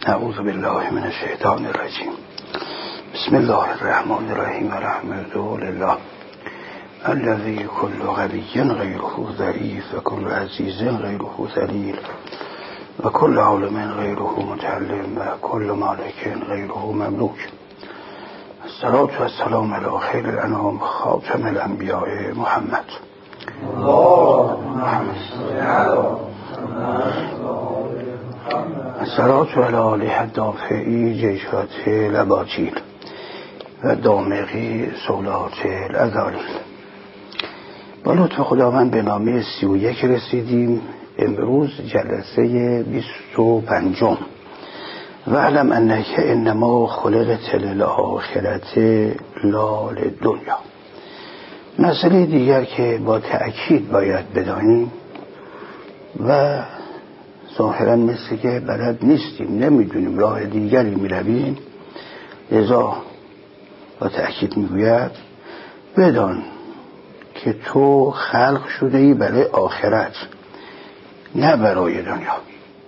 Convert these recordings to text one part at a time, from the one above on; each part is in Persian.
اعوذ بالله من الشیطان الرجیم. بسم الله الرحمن الرحیم. الحمد لله الذی کل قوی غیره ضعیف و کل عزیز غیره ذلیل و کل عالم غیره متعلم و کل مالک غیره مملوک. الصلاة و السلام علی خیر الانام خاتم الانبیاء محمد. الصلاة علی آله الدافعی جیشات الاباطیل و دامغی سولات الازالیل. با لطف خداوند به نامه 31 رسیدیم. امروز جلسه 25. و علم انک انما خلقت للآخرة لا للدنیا. مسئله دیگر که با تأکید باید بدانیم و ظاهرا مثل که بلد نیستیم، نمیدونیم، راه دیگری میرویم، لذا با تأکید میگوید بدان که تو خلق شده ای برای آخرت، نه برای دنیا.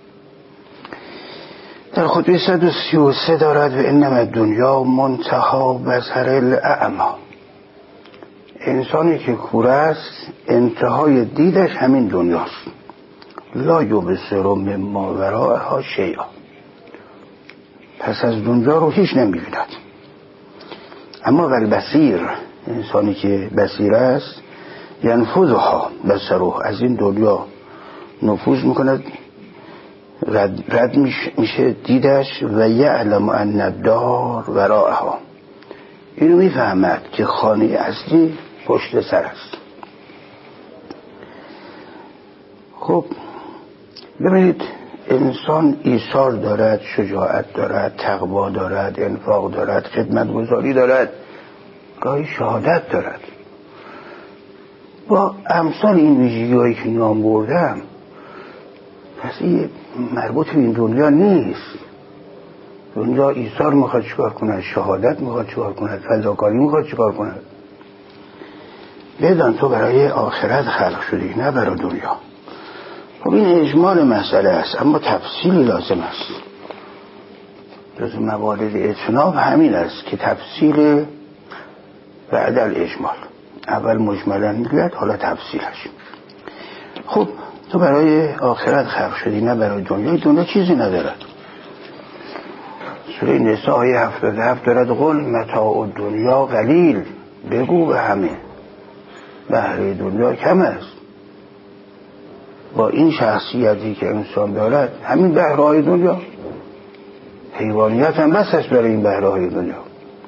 در خطبه 133 دارد و انما دنیا منتها بصر الاعمی. انسانی که کور است انتهای دیدش همین دنیاست. لا یبصر مما وراءها شیئا. پس از دنیا رو هیچ نمی‌بیند. اما البصیر، انسانی که بصیر است، ینفذها بصره، از این دنیا نفوذ میکند، رد میشه دیدش، و یعلم ان الدار وراءها، اینو میفهمد که خانه اصلی پشت سر است. خب ببینید، انسان ایثار دارد، شجاعت دارد، تقوا دارد، انفاق دارد، خدمتگزاری دارد، گاهی شهادت دارد. با امثال این ویژگی‌هایی که نام بردم، پس این مربوط به این دنیا نیست. دنیا ایثار میخواد چیکار کند، شهادت میخواد چیکار کند، فداکاری میخواد چیکار کند. بدان تو برای آخرت خلق شدی، نه برای دنیا. خب این اجمال مسئله است، اما تفصیلی لازم است. جز موارد اجتناب همین است که تفصیل بعد الاجمال. اول مجملا میگوید، حالا تفصیلش. خب تو برای آخرت خلق شدی، نه برای دنیا. دنیا چیزی ندارد. سوره نساء آیه 77 دارد قل متاع الدنیا قلیل، بگو به همه بهره دنیا کم است. با این شخصیتی که انسان دارد، همین بهره‌های دنیا، حیوانیت هم بس است برای این بهره‌های دنیا.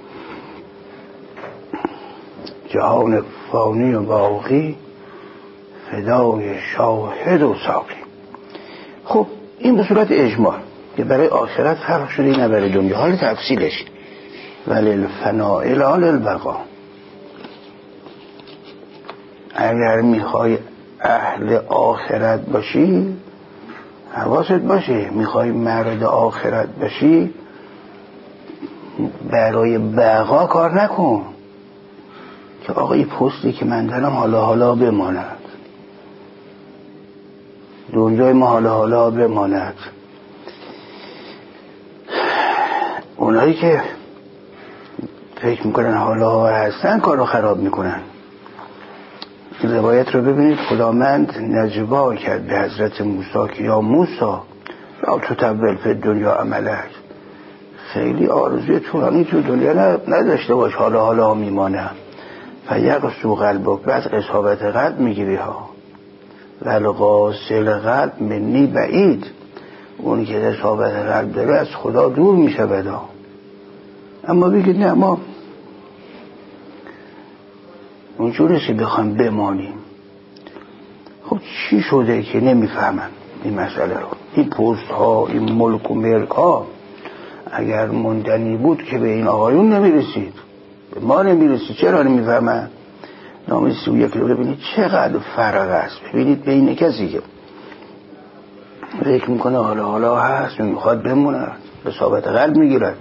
جهان فانی و باقی فدای شاهد و ساقی. خب این به صورت اجمال که برای آخرت خلق شده، نه برای دنیا. حال تفصیلش ولی الفناء لا للبقا. اگر میخوای اهل آخرت باشی، حواست باشه، میخوای مرد آخرت باشی، برای بقا کار نکن که آقا این پستی که من دارم حالا بماند، دنیای ما حالا بماند. اونایی که فکر میکنن حالا هستن کارو خراب میکنن. این روایت رو ببینید، خداوند نجوا کرد به حضرت موسی که یا موسی لا تطول فی الدنیا عملک، خیلی آرزوی طولانی تو دنیا نداشته باش، حالا میمانه. فیقسو قلبک، بعد اصابت قلب میگیری ها. ولقاسل قلب منی بعید، اونی که اصابت قلب داره از خدا دور میشه بدا. اما بگید نه، ما اونجوری که بخوایم بمانیم. خب چی شده که نمیفهمن این مسئله رو؟ این پست ها، این ملک و ملک ها اگر موندنی بود که به این آقایون نمیرسید، به ما نمیرسید. چرا نمیفهمن؟ نام 31 رو ببینید چقدر فرق است. ببینید بین کسی که فکر میکنه حالا هست، میخواد بمونه، اصابت قلب میگیرد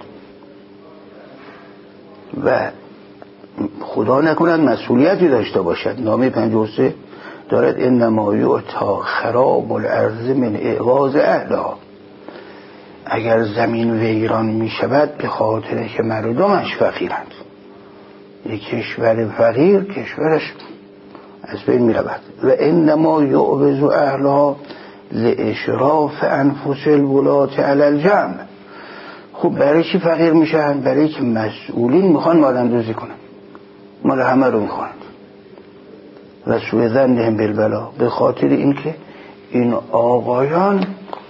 و خدا نکند مسئولیتی داشته باشد. نامه 53 دارد انما یعطی خراب الارض من اعواز اهلها. اگر زمین ویران می شود به خاطر که مردمش فقیرند. یک کشور فقیر کشورش از بین می رود. و انما یعوز اهلها لاشراف انفس الولاة علی الجمع. خب برای چی فقیر میشن؟ برای که مسئولین میخوان مال‌اندوزی کنن، مال همه رو میخوان. و سوء ظنهم بالبلا، به خاطر اینکه این آقایان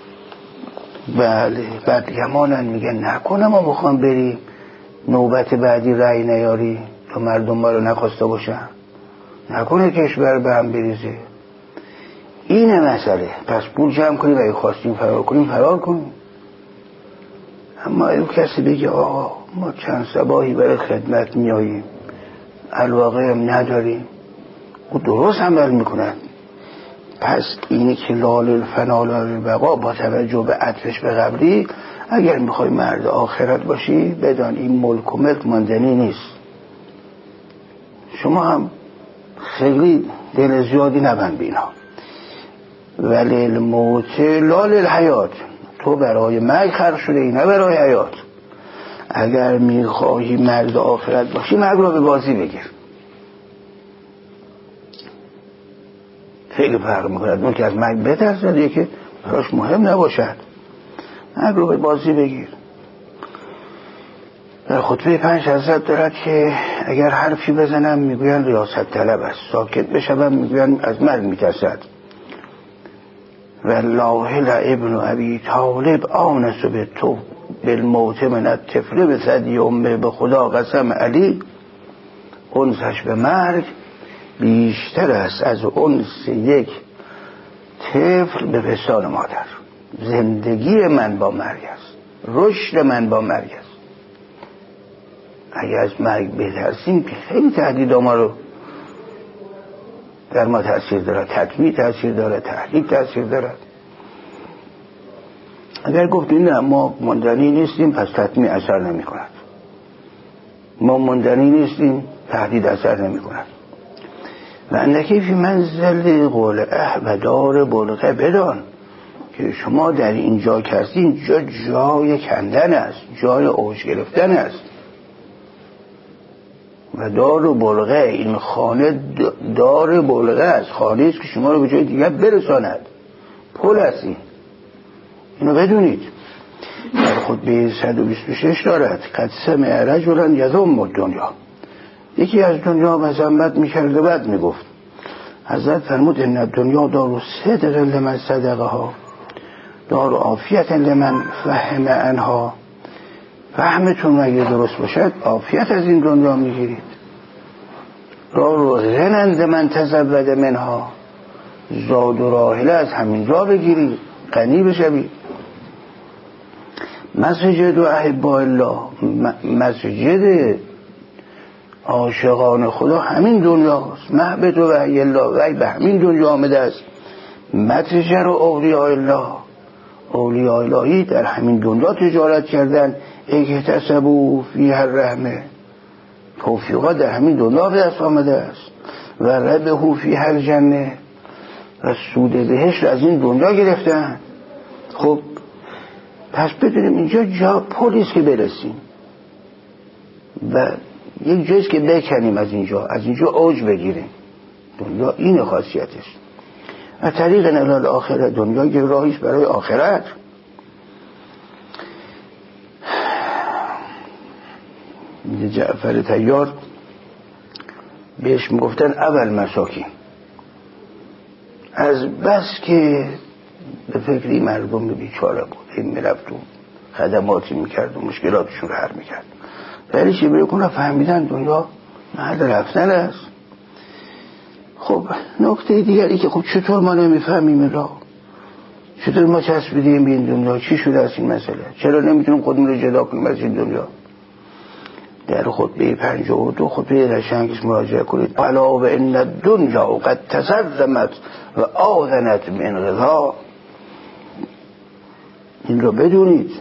بله بدگمانن، میگن نکنه ما میخوام بریم نوبت بعدی رأی نیاری تا مردم ما رو نخواسته باشن، نکنه کشور به هم بریزه. اینه مسئله. پس پول جمع کنیم و اگه خواستیم فرار کنیم فرار کنیم. اما اگه کسی بگه آقا ما چند صباحی برای خدمت میاییم الواقع هم نداریم، او درست عمل میکنن. پس اینی که لال الفنا لال البقا، با توجه به عطفش به قبلی، اگر میخوای مرد آخرت باشی بدان این ملک و ملک ماندنی نیست. شما هم خیلی دل زیادی نبند بینا. ولی الموت لال الحیات، تو برای مرگ خلق شده ای نه برای حیات. اگر میخواهی مرد آخرت باشی مرگ رو به بازی بگیر. خیلی فرق میکند. اون که از مرگ بترسد یکی براش مهم نباشد، مرگ رو به بازی بگیر. در خطبه 5 حضرت دارد که اگر حرفی بزنم میگوین ریاست طلب است، ساکت بشم میگوین از مرگ میترسد. والله لابن ابی طالب آنس به تو بالموت من الطفل به ثدی امه، به خدا قسم علی انسش به مرگ بیشتر است از انس یک طفل به پستان مادر. زندگی من با مرگ است، رشد من با مرگ است. اگر از مرگ بترسیم که خیلی تهدید ما رو در ما تأثیر دارد، تطمیع تأثیر دارد، تحریک تأثیر دارد. اگر گفتیم نه ما ماندنی نیستیم پس تطمیع اثر نمی کند، ما ماندنی نیستیم تهدید اثر نمی کند. و اندکی فی منزل قول و دار بلغه، بدان که شما در اینجا که هستی اینجا جای کندن است، جای اوج گرفتن است. و دار بلغه، این خانه دار بلغه است، خانه است که شما رو به جای دیگر برساند، پل است. اینو بدونید. در خطبه 126 دارد قد سمع رجلا یذم الدنیا، یکی از دنیا مذمت میکرد و بد میگفت. حضرت فرمود ان الدنیا دار صدق لمن صدقها، دار عافیت لمن فهم عنها. فهمتون اگه درست باشد عافیت از این دنیا میگیرید. دار غنند من تزود منها، زاد و راحله از همین جا بگیرید، غنی بشوید. مسجد و احباء الله، مسجد عاشقان خدا همین دنیاست. محبت و وحی الله وحی به همین دنیا آمده است. متجر و اولیاء الله، اولیاء الهی در همین دنیا تجارت کردن. اکتسبوا فیها الرحمه، توفیقات در همین دنیا به دست آمده است. و ربحوا فیها الجنه، و سود بهشت از این دنیا گرفتن. خب پس بدونیم اینجا جا پلیست که برسیم و یک جایست که بکنیم از اینجا اوج بگیریم. دنیا این خاصیتش. و طریق نلال آخرت، دنیا یک راهیست برای آخرت. جعفر طیار بهش میگفتن اول مساکین، از بس که به فکری مردم بیچاره بود، این میرفت و خدماتی میکرد و مشکلاتشون رو حل میکرد. ولی چی بکنه فهمیدن دنیا محل رفتن است. خب نکته دیگری که خب چطور ما نمیفهمیم را، چطور ما چسبیدیم به این دنیا، چی شده از این مسئله، چرا نمیتونیم خودمون رو جدا کنیم از این دنیا. در خطبه 52 خطبه قشنگش مراجعه کنید. الا و ان الدنیا قد تسرمت و آذنت من غذا، این رو بدونید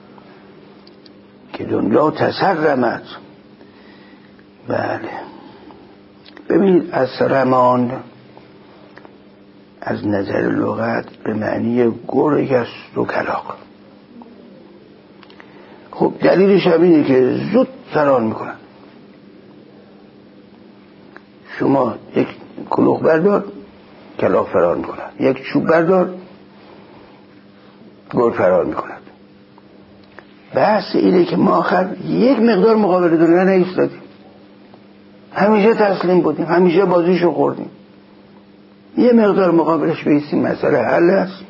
که دنیا تسرمت. بله ببینید از رمان از نظر لغت به معنی گرگ است و کلاغ. خب دلیلش هم اینه که زود فرار میکنن. شما یک کلوخ بردار کلاغ فرار میکند، یک چوب بردار گرگ فرار میکند. بحث اینه که ما آخر یک مقدار مقابل دنیا نیستادیم، همیشه تسلیم بودیم، همیشه بازیشو خوردیم. یه مقدار مقابلش بیستیم، مسئله حل است.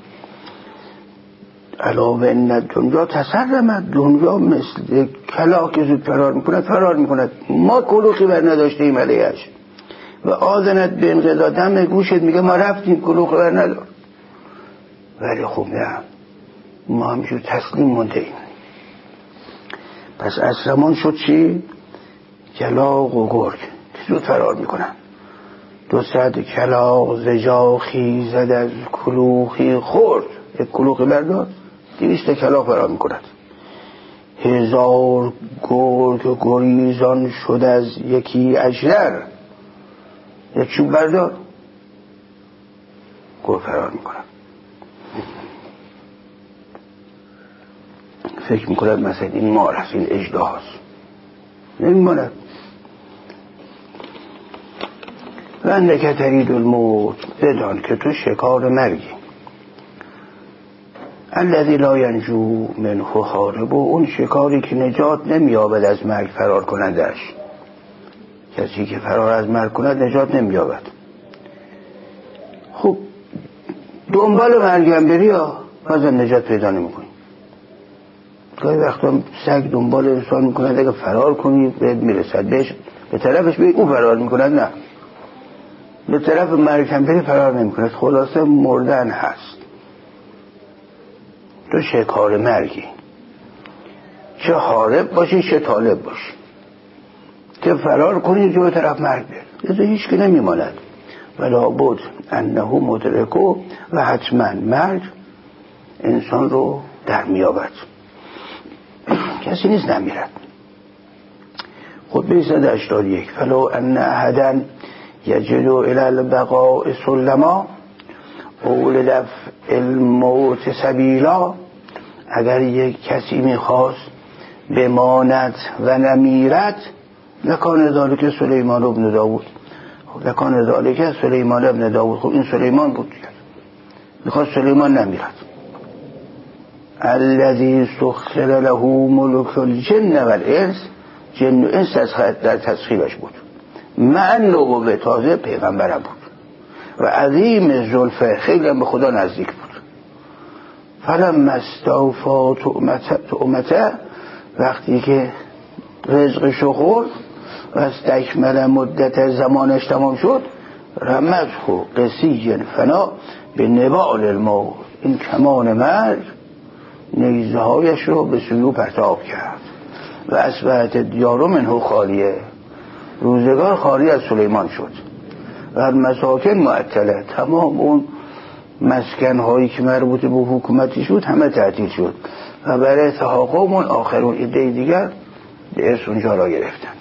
علاوه این دنیا تسرمت، دنیا مثل کلاغ که زود فرار میکند. ما کلوخی بر نداشتیم علیهش و آذنت به انقضا دم گوشت میگه ما رفتیم کلوخی بر ندار. ولی خب نه، ما همینجور تسلیم مونده ایم. پس اسرمان شد چی؟ کلاغ و گرگ زود فرار میکنن. 200 کلاغ زجا خیزد از کلوخی خورد. یک کلوخی بردار 200 کلاغ فرار میکند. 1000 گرگ گریزان شد از یکی اژدر. یک چوب بردار گرگ فرار میکند. فکر میکند مثلا این مار است، این اژدها است، نمیماند. و انک ترید الموت، بدان که تو شکار مرگی. الذی لا ینجو منه هارب، اون شکاری که نجات نمییابد از مرگ فرار کنندش. کسی که فرار از مرگ کند نجات نمییابد. خب دنبال مرگم بری بازم نجات پیدا نمیکنی. گاهی وقتا سگ دنبال انسان میکند، اگه فرار کنی بهت میرسد، به طرفش به او فرار میکند، نه به طرف مرگ هم بری فرار نمیکند. خلاصه مردن هست. تو شکار مرگی، چه حارب باشی چه طالب باشی، که فرار کنی جو به طرف مرگ بری، یه هیچ که نمیماند. ولا بود انه مدرکو، و حتما مرگ انسان رو در میابد، کسی نیست نمیرد. خطبه 181 فلو ان احدا یجدو الی البقاء سلما او لدفع الموت سبیلا، اگر یک کسی میخواست بماند و نمیرد، لکان ذالک سلیمان ابن داود. لکان ذالک سلیمان ابن داود. خب این سلیمان بود، میخواست سلیمان نمیرد. الذی سخر له ملک الجن والانس، جن و انس در تسخیرش بود، مع نبوه، تازه پیغمبرم بود و عظیم زلفه، خیلی به خدا نزدیک بود. فلما استوفا طعمته، وقتی که رزقشو خورد و استکمل مدت زمانش تمام شد، رمته قسی فنا به نبال الموت، این کمان مرگ نیزه هایش رو به سوی پرتاب کرد. و اصبحت دیار منه خالیه، روزگار خالی از سلیمان شد. و مساکن معطله، تمام اون مسکن هایی که مربوط به حکومتی شد همه تعطیل شد و برای تحقق اون آخرون ایده دیگر به ارث اونجا را گرفتند.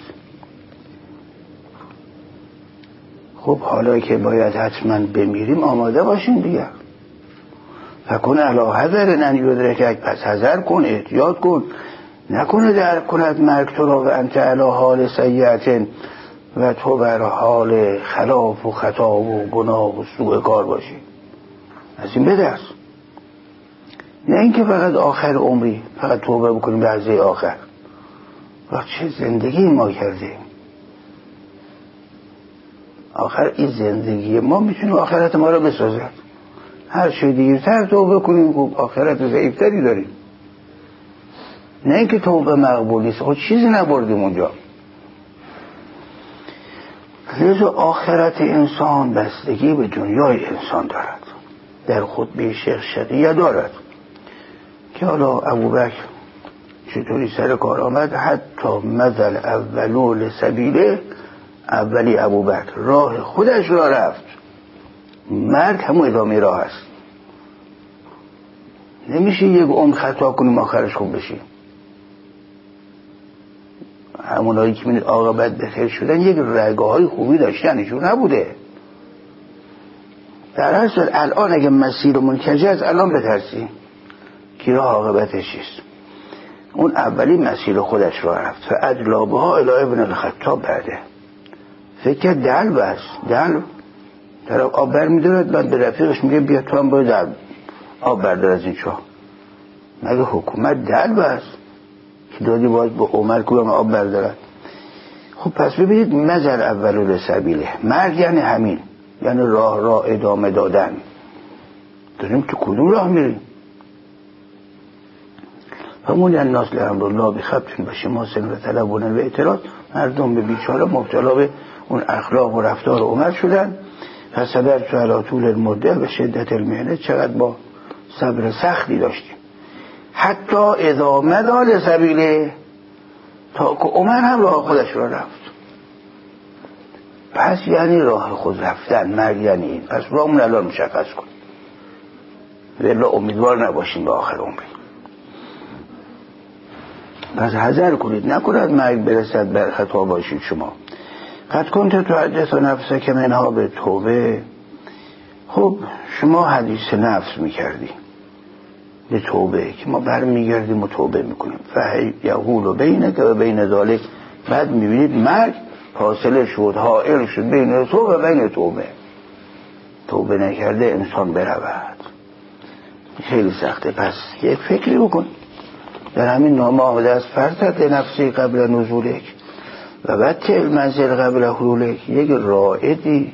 خب حالا که باید حتما بمیریم آماده باشیم دیگر. فکن علی حذر ان یدرکک، پس حذر کن، احتیاط کن، نکنه درک کند مرگ تو را و انت علی حال سیئت، و تو بر حال خلاف و خطا و گناه و سوء کار باشی. از این بدرس، نه اینکه فقط آخر عمری فقط توبه بکنیم لحظه آخر. و چه زندگی ما کردیم، آخر این زندگی ما میتونه آخرت ما را بسازد. هر چه دیرتر توبه کنیم خب آخرت ضعیفتری داریم. نه اینکه توبه مقبول نیست، خب چیزی نبردیم اونجا. لذا آخرت انسان بستگی به دنیای انسان دارد. در خطبه شیخ شقیه دارد که حالا ابوبکر چطوری سر کار آمد. حتی مثل اولول سبیله، اولی ابوبکر راه خودش را رفت، مرگ همون ادامه راه است. نمیشه یک عمر خطا کنیم آخرش خوب بشیم. همونایی که میدید عاقبت به خیر شدن یک رگه های خوبی داشتن، ایشون نبوده. در اصل الان اگه مسیر منکجه از الان بترسیم که راه عاقبتش چیست. اون اولی مسیر خودش را رفت فادلابها الی ابن الخطاب بعده فکر کرد دل بس دل طرف آب بر میدارد بعد به رفیقش میگه بیا تو هم باید آب بردار از این چاه. مگه حکومت دل بس که دادی باید با عمر کنم آب بردارد؟ خب پس ببینید مزر اولو سبیله، مرگ یعنی همین، یعنی راه ادامه دادن. داریم تو کدوم راه میریم؟ همون یعنی ناس لهم الله بخبتون باشه ماسن و طلبونه و اعتراض. مردم به بیچاره مبتلا به اون اخلاق و رفتار عمر شدن. فصبر تو علی طول المده و شدت المحنه، چقدر با صبر سختی داشتیم. حتی اذا مدال سبیله، تا که عمر هم راه خودش را رفت. پس یعنی راه خود رفتن، مرگ یعنی این. پس راهمون الان مشخص کن، ولی امیدوار نباشیم به آخر عمر. پس حذر کنید نکند مرگ برسد بر خطا باشید شما. قد کنت تحدث نفسک که منها به توبه. خب شما حدیث نفس میکردی به توبه که ما برمیگردیم و توبه میکنیم. فیقول بینک و بین ذالک، بعد میبینید مرگ فاصله شد، حائل شد بین تو و بین توبه. توبه نکرده انسان برود، خیلی سخته. پس یک فکری بکن در همین نامه آمده از فرصت نفسی قبل نزولک و بطع المنزل قبل حلولک. یک رائدی،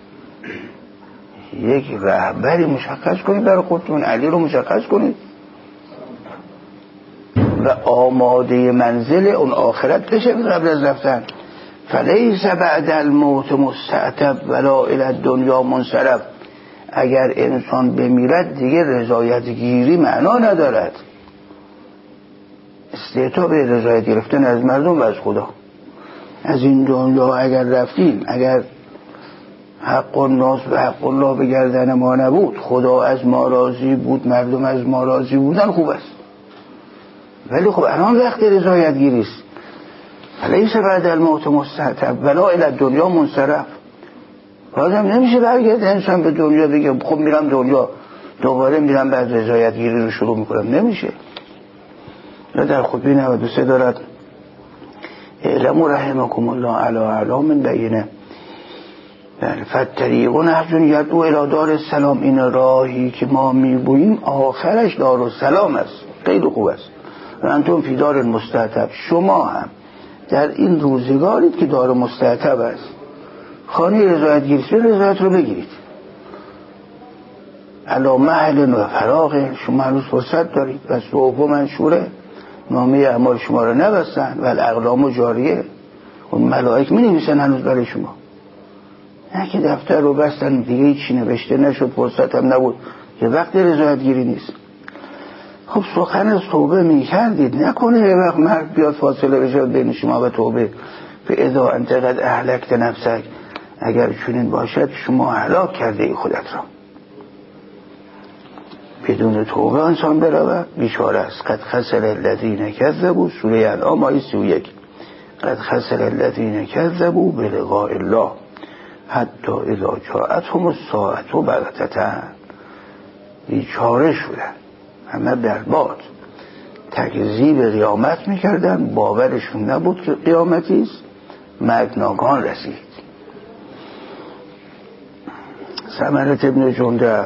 یک رهبری مشخص کنید برای خودتون، علی رو مشخص کنید و آماده منزل اون آخرت بشید قبل از رفتن. فلیس بعد الموت مستعتب ولا الی الدنیا منصرف. اگر انسان بمیرد دیگه رضایت گیری معنا ندارد. استعتاب رضایت گرفتن از مردم و از خدا. از این دنیا اگر رفتیم، اگر حق الناس و حق الله به گردن ما نبود، خدا از ما راضی بود، مردم از ما راضی بودن، خوب است. ولی خب الان وقت رضایت گیری است. لیس بعد الموت مستعتب ولا الی الدنیا منصرف. بازم نمیشه برگرد انسان به دنیا بگه خب میرم دنیا دوباره میرم بعد رضایت گیری رو شروع میکنم، نمیشه. یا در خطبه 93 دارد اعلموا رحمکم الله علی اعلام بینه فالطریق نهج یدعو الی دار السلام. این راهی که ما میبوییم آخرش دار السلام است. خیلی خوب است. و انتم فی دار مستعتب، شما هم در این روزگارید که دار مستعتب است. خانه رضایت گیرید، رضایت رو بگیرید. علا محل و فراغ، شما هنوز فرصت دارید. و صحف منشوره، نامه اعمال شما رو نبستن و الاقلام جاریه. اون ملائک می نویسن هنوز برای شما. نه که دفتر رو بستن دیگه هیچی نوشته نشد، فرصت هم نبود، که وقت رضایت گیری نیست. خب سخن از توبه می کردید، نکنه یه وقت مرگ بیاد فاصله بشه بین شما و توبه. فاذا انت قد اهلکت نفسک، اگر چنین باشد شما هلاک کرده ای خودت را. بدون توبه انسان برود بیچاره است. قد خسر الذین کذبوا، سوره انعام آیه 31. قد خسر الذین کذبوا بلقاء الله حتی اذا جاءتهم الساعة بغتة. بیچاره شدن، همه برباد، تکذیب قیامت میکردن، باورشون نبود که قیامتی است. مرگ ناگهان رسید. سمرة ابن جندب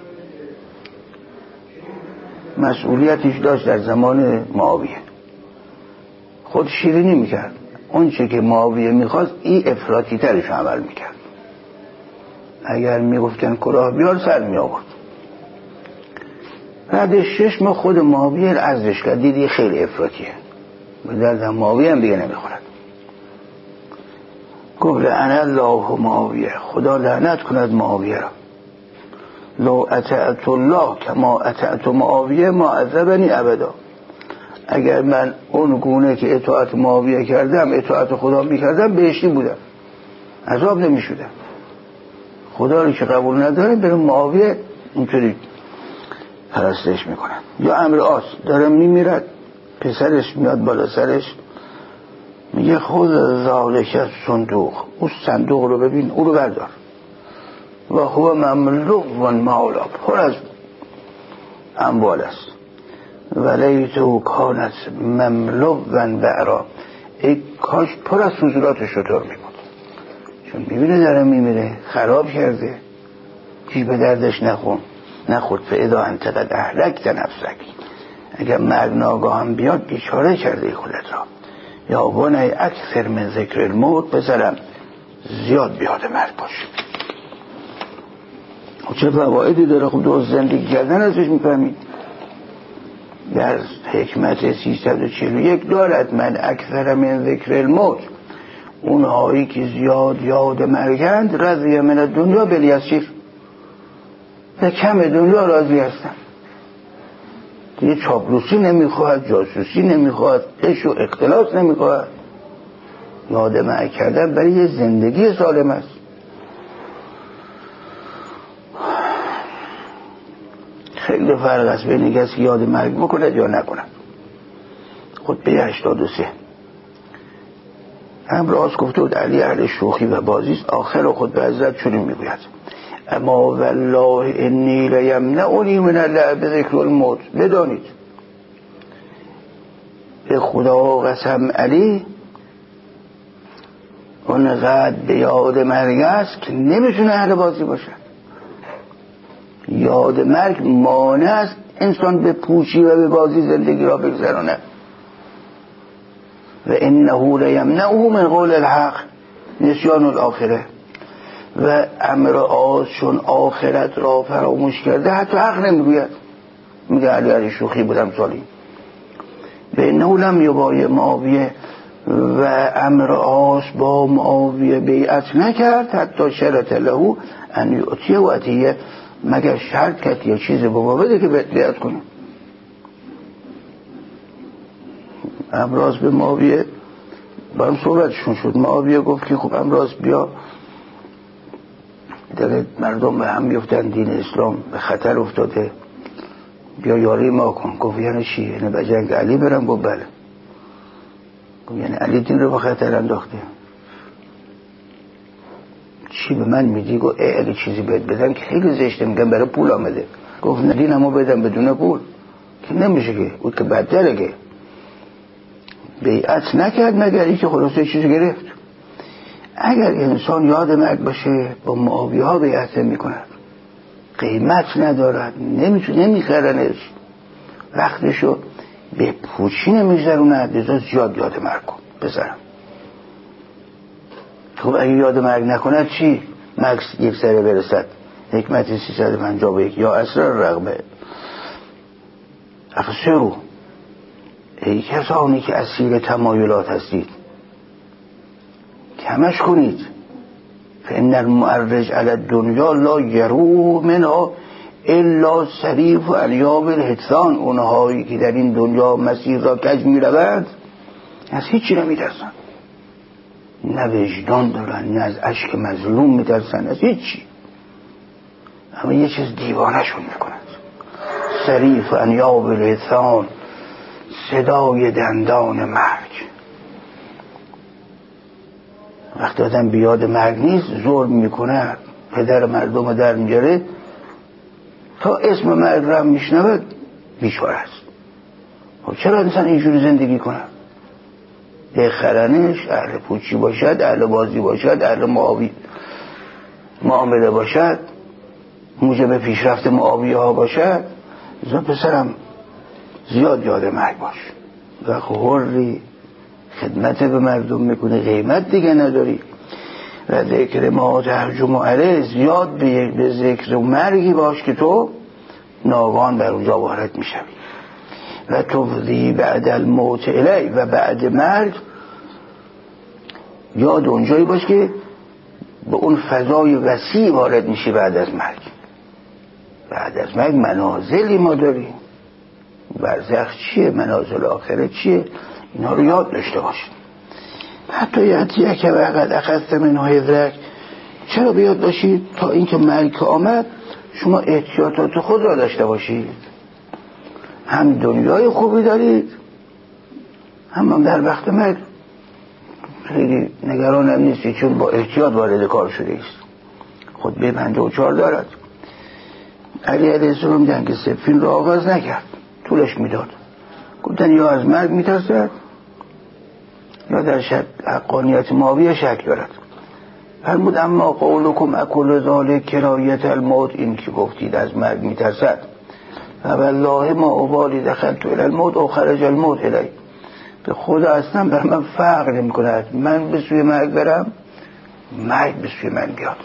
مسئولیتش داشت در زمان معاویه. خود شیرینی میکرد، اون چه که معاویه میخواست این افراطی ترش عمل میکرد. اگر میگفتن کلاه بیار سر میآورد. بعد 6 ماه خود معاویه عزلش کرد، دیدی خیلی افراطیه، به درد معاویه هم دیگه نمیخورد. گفت لعن الله معاویه، خدا لعنت کند معاویه را. لو اطعت الله کما اطعت معاویه ما عذبنی ابدا. اگر من اون گونه که اطاعت معاویه کردم اطاعت خدا میکردم بهشتی بودم، عذاب نمیشدم. خدا رو که قبول نداره برای معاویه اینطوری پرستش میکنن. یا امر آس داره میمیرد، پسرش میاد بالا سرش میگه خود ذالک صندوق، اون صندوق رو ببین، او رو بردار. و هو مملوء و مالا، پر از اموال است. ولیتو کانت مملو و بعرا، ای کاش پر از فضولات شطور می بود، چون میبینه داره میمیره، خراب کرده، هیچ به دردش نخورد. فاذا انت قد اهلکت نفسک، اگر مرگ ناگاه هم بیاد بیچاره کرده خودت را. یا بنی اکثر من ذکر الموت، بذارم زیاد بیاد مرگ باش. چه فوایدی داره؟ خب دوست زندگی کردن ازش میفهمید. در حکمت 341 دارد من اکثر من ذکر الموت، اونهایی که زیاد یاد مرگند رضی من الدنیا بالیسیر، به کم دنیا راضی هستن، دیگه چاپلوسی نمیخواهد، جاسوسی نمیخواهد، عشق و اختلاس نمیخواهد. یاد مرگ کردن برای یه زندگی سالم است. خیلی فرق است بین کسی که یاد مرگ بکند یا نکند. خطبه 83 امراض گفته بود علی اهل شوخی و بازیست. آخر خطبه حضرت چنین میگوید اما والله انی لیمنعنی من اللعب ذکر الموت، بدانید به خدا قسم علی اونقدر به یاد مرگ است که نمیتونه اهل بازی باشه. یاد مرگ مانع است انسان به پوچی و به بازی زندگی را بگذرانه. و انه لیمنعه من قول الحق نسیان الاخره، و امر آز چون آخرت را فراموش کرده حتی حق نمیگوید. میگه علی شوخی بودم سالی. به انه لم یبایع معاویه، و امر آز با معاویه بیعت نکرد حتی شرط له ان یعطیه و عطیه، مگر شرط کرد یه چیز بابا بده که بیعت کنیم. امراض به معاویه برام صحبتشون شد. معاویه گفت که خب امراض بیا، داره مردم به هم میفتن، دین اسلام به خطر افتاده، بیا یاری ما کن. گفت یعنی چی؟ یعنی به جنگ علی برم؟ گفت بله. گفت یعنی علی دین رو به خطر انداخته. چی به من میدی؟ گفت اگه چیزی بهت بدن که خیلی زشته، میگم برای پول آمده. گفت نه دینمو بدم بدون پول که نمیشه، که اون که بدتره. که بیعت نکرد مگر این که خلاصه چیزی گرفت. اگر انسان یاد مرگ باشه با معاویه ها بیعت میکند، قیمت ندارد، نمیخرنش، وقتشو به پوچی نمیگذروند، لذا زیاد یاد مرگ کن. بذارم خب اگه یاد مرگ نکند چی؟ مرگ یک سره برسد. حکمت 351 یا اسرار رغبه افسرو، ای کسانی که اسیر تمایلات هستید کمش کنید. فإن المعرج علی الدنیا لا یرو منها الا سریف و انیاب الحدثان، اونهایی که در این دنیا مسیر را کج می روند از هیچی نمی‌ترسند، نه وجدان دارن، نه از اشک مظلوم می‌ترسن، از هیچی. اما یه چیز دیوانه‌شون می‌کند. سریف و انیاب الحدثان، صدای دندان مرگ. وقتی آدم بیاد مرگ نیست ظلم میکنه، پدر مردم در میاره، تا اسم مرگ را میشنود بیچاره است. خب چرا انسان اینجوری زندگی کنه؟ بخرنش، اهل پوچی باشد، اهل بازی باشد، اهل معامله باشد، موجب پیشرفت معاویه ها باشد. زن پسرم زیاد یاد مرگ باش. و حری خدمت به مردم میکنه، قیمت دیگه نداری. و ذکر ما ترجم علیه، زیاد به ذکر مرگی باش که تو ناگهان بر اونجا وارد میشوی. و تفضی بعد الموت الی، و بعد مرگ یاد اونجایی باش که به اون فضای وسیع وارد میشی. بعد از مرگ، بعد از مرگ منازلی ما داریم. برزخ چیه؟ منازل آخره چیه؟ اینا رو یاد داشته باشید. حتی یعطیه که وقت اخذت منها حذرک، چرا بیاد باشید؟ تا اینکه مرگ آمد شما احتیاطات خود را داشته باشید. هم دنیای خوبی دارید، هم در وقت مرگ خیلی نگران هم نیستی، چون با احتیاط وارد کار شده است. خطبه 54 دارد. علی علیه السلام جنگ صفین را آغاز نکرد، طولش میداد. گفتن یا از مرگ میترسد یا در حقانیت ماوی شک دارد. فرمود اما قولکم اکل ذالک کرایت الموت، این که گفتید از مرگ میترسد، و والله ما ابالی دخلت الی الموت او خرج الموت الی، به خدا اصلا بر من فرق نمی کند من به سوی مرگ برم مرگ به سوی من بیاد.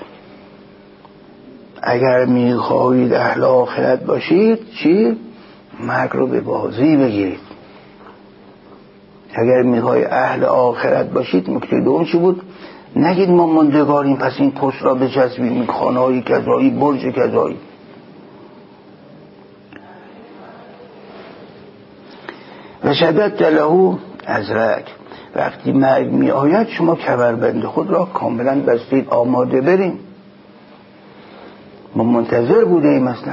اگر میخواهید اهل آخرت باشید چی؟ مرگ رو به بازی بگیرید. اگر میخواهید اهل آخرت باشید نکته دوم چی بود؟ نگید ما ماندگاریم پس این کس را بچسبیم، این خانه‌های کذایی، برج کذایی. و شدت له ازرک، وقتی مرگ می آید شما کمربند خود را کاملا بستید، آماده بریم. ما منتظر بوده ایم مثلا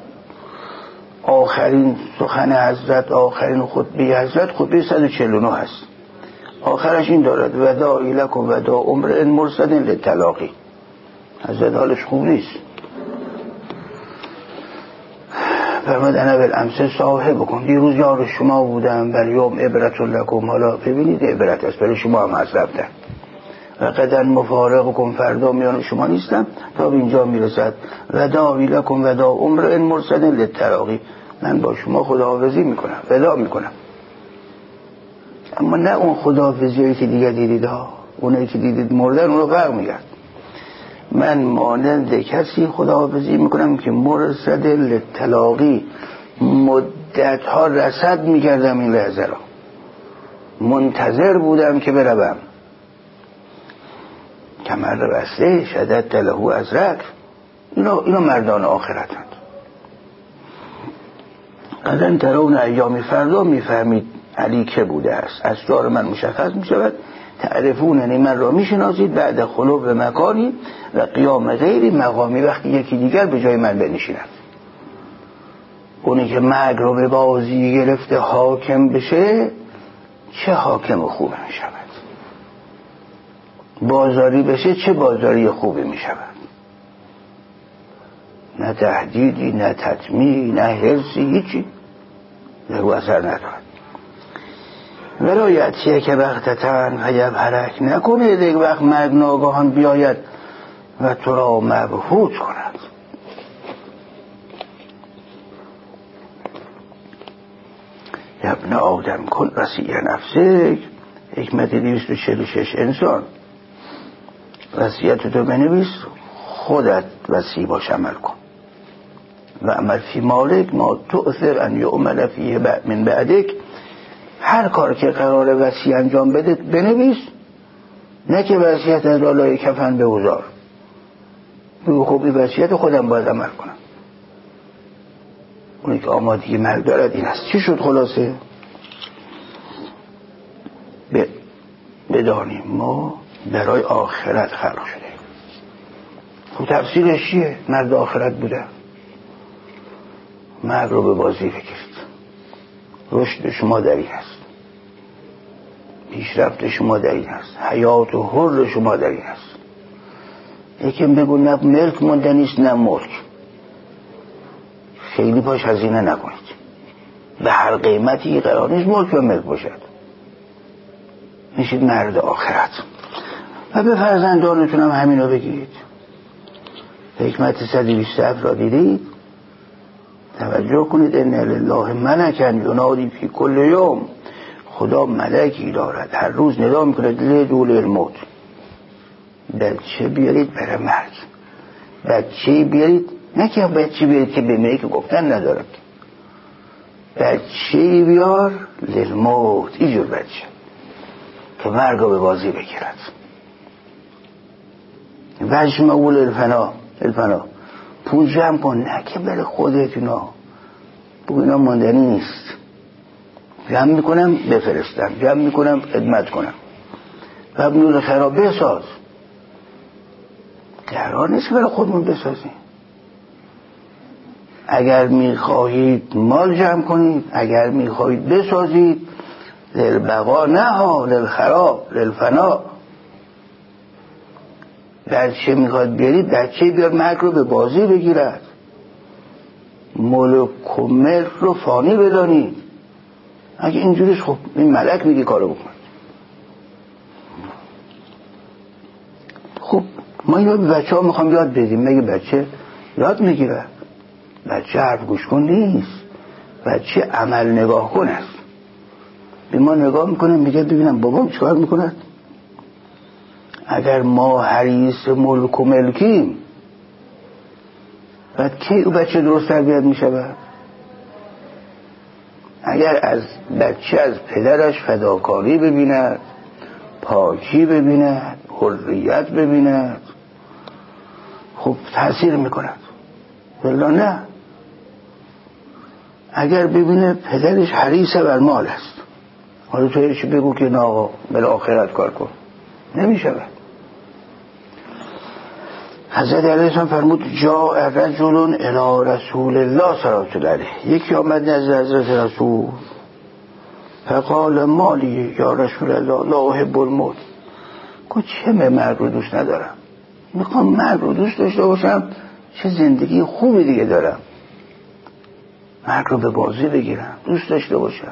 آخرین سخن حضرت، آخرین خطبه حضرت خطبه 149 هست، آخرش این دارد وداعی لکم وداع عمر مرصد للتلاقی. حضرت حالش خوب نیست، فرمود انا بالامس صاحب بکن، دیروز یار شما بودم، بل یوم عبرت لکم، حالا ببینید عبرت است برای شما هم از رفتن، و قدر مفارق کن، فردا میان شما نیستم تا به اینجا میرسد وداعی لکم وداع عمر مرصد للتلاقی، من با شما خداحافظی میکنم، ودا میکنم. اما نه اون خداحافظی که دیگه دیدید ها، اونایی که دیدید مردن اون رو فرق میگرد. من مانند کسی خداحافظی میکنم که مرصد للتلاقی، مدت ها رصد میکردم این لحظه را، منتظر بودم که بروم. کمر بسته شدت له ازرک، اینا مردان آخرتند. قدن ترون ایامی، فردا میفهمید علی که بوده است، اسرار من مشخص میشود، تعرفوننی من را میشناسید بعد خلو به مکانی و قیام غیری مقامی، وقتی یکی دیگر به جای من بنشیند. اونی که مرگ رو به بازی گرفته حاکم بشه چه حاکم خوب میشود، بازاری بشه چه بازاری خوبی میشود. نه تهدیدی، نه تطمیعی، نه حرصی، هیچی لهو اثر ندارد. ولایتیه که وقتتن و یبهرک، نکنه یک وقت مرگ ناگاهان بیاید و تو را مبهوت کند. ابن آدم کن وسیع نفسک، حکمت 246. انسان وصیت تو بنویس، خودت وصی باش، عمل کن. و عمل فی مالک ما تؤثر ان یعمل فیه من بعدک، هر کار که قرار وصی انجام بده بنویس، نه که وصیت از لالای کفن بگذار. بگو خب این وصیت خودم باید عمل کنم. اونی که آمادگی مرگ دارد این است. چی شد خلاصه؟ بدانیم ما برای آخرت خلق شده. خب تفسیرش چیه؟ مرد آخرت بوده، مرگ رو به بازی بگیرید. رشد شما در این است، پیشرفت شما در این است، حیات و حر شما در این است. یکم بگو نه ملک موندنیست نه ملک، خیلی پاش هزینه نکنید، به هر قیمتی قرار نیست ملک و ملک باشد. میشید مرد آخرت. و به فرزندانتون هم همین رو بگید. حکمت 127 را دیدید؟ توجه کنید ان لله ملکن ینادی فی کل یوم، خدا ملکی دارد هر روز ندا میکند لدول الموت، بچه بیارید برای مرگ، بچه بیارید، نه که بچه بیارید که بمیره که گفتن ندارد، بچه بیار للموت، اینجور بچه که مرگ رو به بازی بگیرد. وجه اول الفنا پول جمع کن، نه که برای خودت، اینا بگو اینا ماندنی نیست، جمع میکنم بفرستم، جمع میکنم خدمت کنم. و ابنول خراب بساز، قرار نیست برای خودمون بسازیم. اگر میخواهید مال جمع کنید، اگر میخواهید بسازید، للبقا نه ها، للخراب للفنا. بچه میخواد بیارید، بچه بیار مرگ رو به بازی بگیرد. ملک و ملک رو فانی بدانید. اگه اینجوریش خب این ملک میگه کارو بکن. خب ما اینو به بچه ها میخوام یاد بدیم. مگه بچه یاد میگیره؟ بچه حرف گوش کن نیست، بچه عمل نگاه کن است. به ما نگاه میکنه میگه ببینم بابام چیکار میکنه. اگر ما حریص ملک و ملکیم بعد کی او بچه درست تربیت میشه؟ اگر از بچه از پدرش فداکاری ببیند، پاکی ببیند، حریت ببیند، خب تأثیر میکند. ولی نه، اگر ببینه پدرش حریص بر مال است، حالا تو چی بگو که نه آقا بل آخرت کار کن، نمیشه. حضرت علیه السلام فرمود جاء رجل الی رسول الله صلی الله علیه و یکی آمد نزد حضرت رسول فقال مالی یا رسول الله لا احب الموت. گفت چه مرگ رو دوست ندارم، میخوام مرگ رو دوست داشته باشم، چه زندگی خوبی دیگه دارم، مرگ رو به بازی بگیرم، دوست داشته باشم.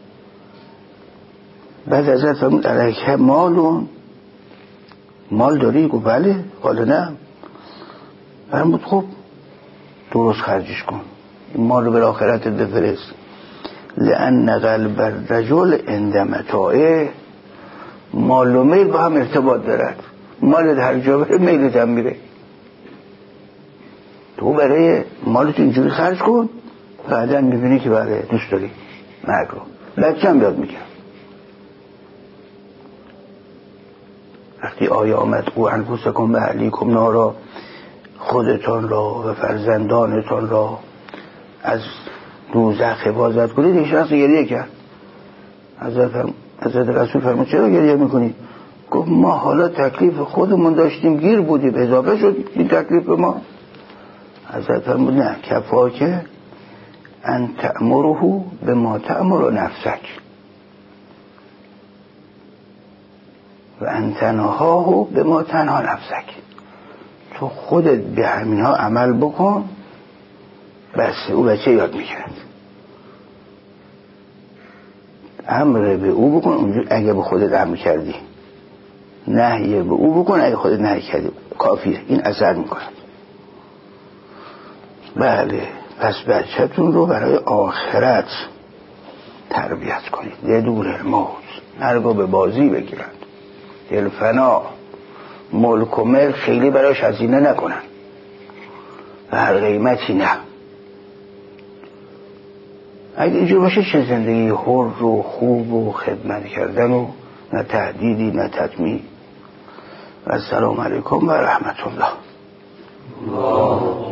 بعد حضرت فرمود علیک مالون، مال داری؟ گفت بله. قال نه. فرمود خب درست خرجش کن، این مال رو به آخرت بفرست. لأن قلب الرجل عند متاعه، مال و میل با هم ارتباط دارد. مالت هر جا بره میلت هم میره. تو برای مالت اینجوری خرج کن، بعدا میبینی که بله دوست داری مرگ رو. بچه هم یاد میگم وقتی آیه آمد او انفسکم و اهلیکم نارا، خودتان را و فرزندانتان را از دوزخ حفاظت کنید، این شخص گریه کرد. حضرت رسول فرمود چرا گریه میکنید؟ گفت ما حالا تکلیف خودمون داشتیم گیر بودیم، اضافه شد این تکلیف ما. حضرت فرمود نه، کفاکه ان تأمره به ما تأمر نفسک و ان تنهاه به ما تنها نفسک. تو خودت به همین ها عمل بکن، بس او بچه یاد میگیرد. امر به او بکن اونجور اگه به خودت امر کردی، نهی به او بکن اگه خودت نهی کردی، کافیه، این اثر میکنه. بله، پس بچه‌تون رو برای آخرت تربیت کنید. لدور الموت، مرگو به بازی بگیرند. دلفنا ملک و ملک خیلی برایش هزینه نکنن، به هر قیمتی نه. اگه اینجور باشه چه زندگی حر و خوب و خدمت کردن و نه تهدیدی نه تطمیع. و السلام علیکم و رحمت الله.